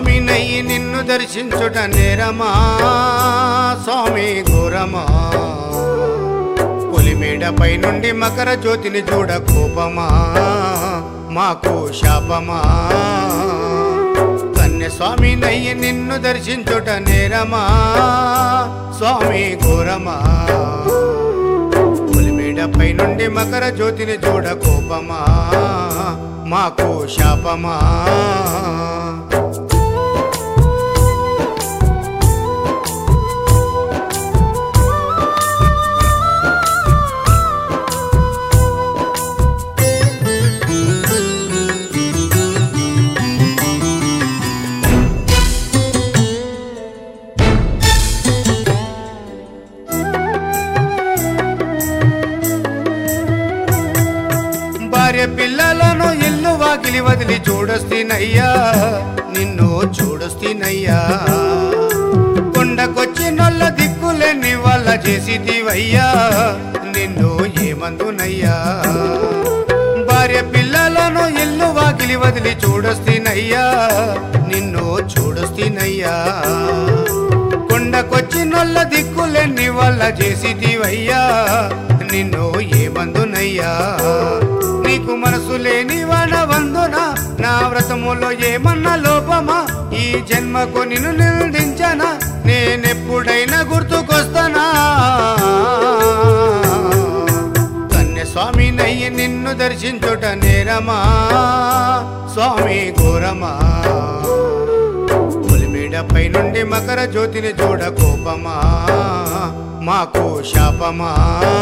స్వామి నయ్యి నిన్ను దర్శించుట నేరమా స్వామి ఘోరమా పులిమేడపై నుండి మకర జ్యోతిని చూడ కోపమా మాకు శాపమా స్వామి నయ్యి నిన్ను దర్శించుట నేరమా స్వామి ఘోరమా పులిమేడపై నుండి మకర జ్యోతిని చూడ కోపమా మాకు శాపమా భార్య పిల్లలను ఇల్లు వాకిలి వదిలి చూడొస్తీనయ్యా నిన్ను చూడొస్తీనయ్యా కొండకొచ్చి నొల్ల దిక్కులేని వాళ్ళ చేసిదివయ్యా నిన్ను ఏమందునయ్యా భార్య పిల్లలను ఇల్లు వాకిలి వదిలి చూడొస్తీనయ్యా నిన్ను చూడొస్తీనయ్యా కొండకొచ్చి నొల్ల దిక్కులేని వాళ్ళ చేసిదివయ్యా నిన్ను ఏమందునయ్యా నీకు మనసు లేని వాడవందున నా వ్రతములో ఏమన్నా లోపమా ఈ జన్మకు నిన్ను నిందించనా నేనెప్పుడైనా గుర్తుకొస్తానా కన్యస్వామి నయ్యి నిన్ను దర్శించుట నేరమా స్వామి ఘోరమా పులిమేడపై నుండి మకర జ్యోతిని చూడ కోపమా మాకు శాపమా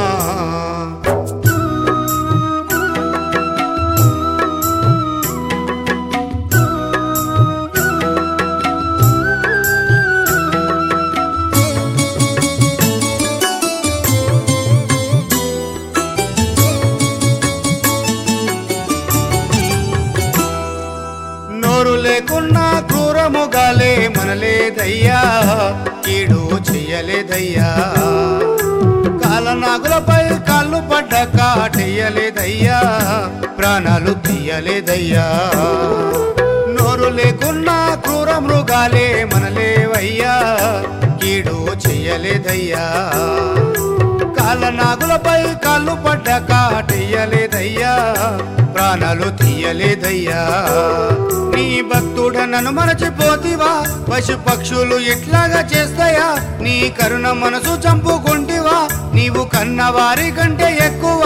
నోరు లేకున్నా క్రూరముగాలే మనలేదయ్యా కీడు చెయ్యలేదయ్యా కాలనాగులపై కాళ్ళు పడ్డ కాటేయలేదయ్యా ప్రాణాలు తీయలేదయ్యా నోరు లేకున్నా క్రూర మృగాలే మనలేవయ్యా కీడు చెయ్యలేదయ్యా కాలనాగులపై కాళ్ళు పడ్డ కాటేయలేదయ్యా ప్రాణాలు తీయలేదయ్యా నీ భక్తుడ నన్ను మరచిపోతివా పశు పక్షులు ఇట్లాగా చేస్తాయా నీ కరుణ మనసు చంపుకుంటివా నీవు కన్నవారి కంటే ఎక్కువ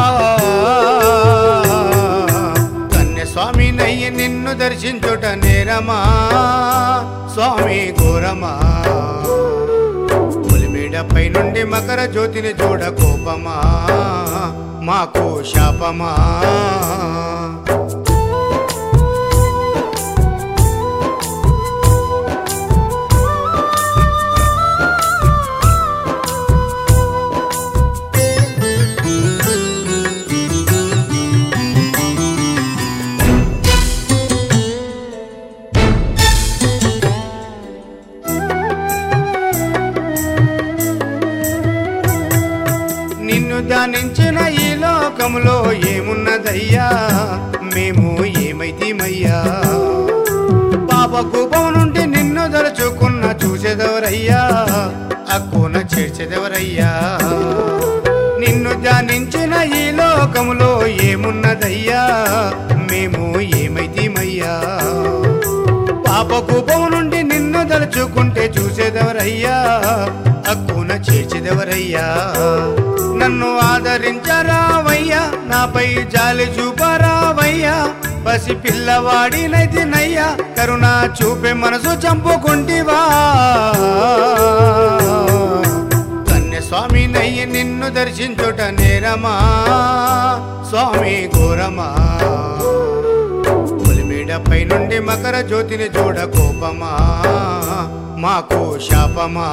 కన్యస్వామి నయ్యి నిన్ను దర్శించుట నేరమా స్వామి ఘోరమా పులిమేడపై నుండి మకర జ్యోతిని చూడ కోపమా మాకు శాపమా నిన్ను ధ్యానించిన ఈ లోకములో ఏమున్నదయ్యా మేము ఏమైతీమయ్యా పాప కూపం నుండి నిన్ను దలుచుకున్న చూసేదెవరయ్యా అక్కున చేర్చేదెవరయ్యా నిన్ను ధ్యానించిన ఈ లోకములో ఏమున్నదయ్యా మేము ఏమైతీమయ్యా పాప కూపం నుండి నిన్ను దలుచుకుంటే చూసేదెవరయ్యా అక్కున చేర్చేదెవరయ్యా నన్ను ఆదరించరావయ్యా నాపై జాలి చూపరావయ్యా పసి పిల్లవాడినైతినయ్యా కరుణ చూపే మనసు చంపుకుంటివా కన్యస్వామి నయ్యి నిన్ను దర్శించుట నేరమా స్వామి ఘోరమా పులిమేడపై నుండి మకర జ్యోతిని చూడ కోపమా మాకు శాపమా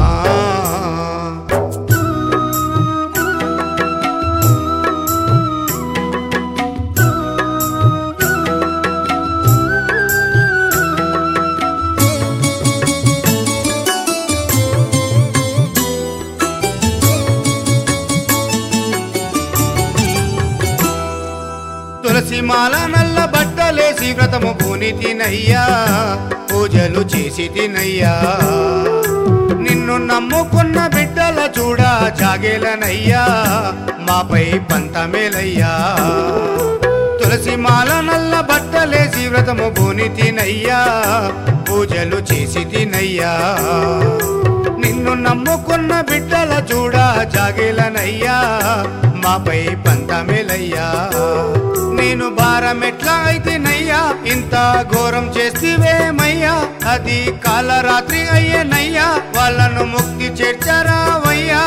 తులసి మాల నల్ల బట్టలేసి వ్రతము పూనితినయ్యా ఓ పూజలు చేసి తినయ్యా నిన్ను నమ్ముకున్న బిడ్డల చూడా జాగేలనయ్యా మాపై పంతమేలయ్యా తులసి మాల నల్ల బట్టలేసి వ్రతము బోని తినయ్యా పూజలు చేసి తినయ్యా నిన్ను నమ్ముకున్న బిడ్డల చూడా జాగేలనయ్యా మాపై పంతమేలయ్యా నేను భారమెట్లా అయితేనయ్యా ఇంత ఘోరం చేస్తేవేమయ్యా అది కాలరాత్రి అయ్యేనయ్యా వాళ్ళను ముక్తి చేర్చరావయ్యా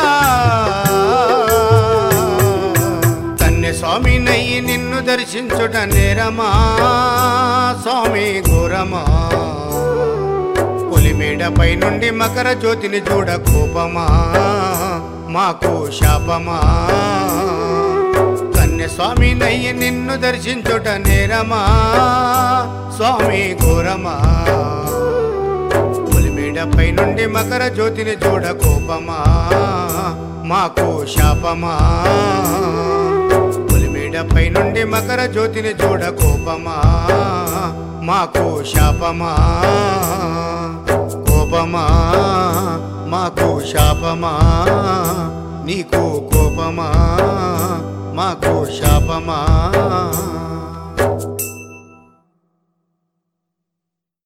కన్య స్వామి నయ్యి నిన్ను దర్శించుట నేరమా స్వామి ఘోరమా పులిమేడపై నుండి మకర జ్యోతిని చూడ కోపమా మాకు శాపమా కన్య స్వామి నయ్యి నిన్ను దర్శించుట నేరమా స్వామి ఘోరమా పులిమేడపై నుండి మకర జ్యోతిని చూడ కోపమా మాకు శాపమా పులిమేడపై నుండి మకర జ్యోతిని చూడ కోపమా మాకు శాపమా కోపమా మాకు శాపమా నీకు కోపమా మాకు శాపమా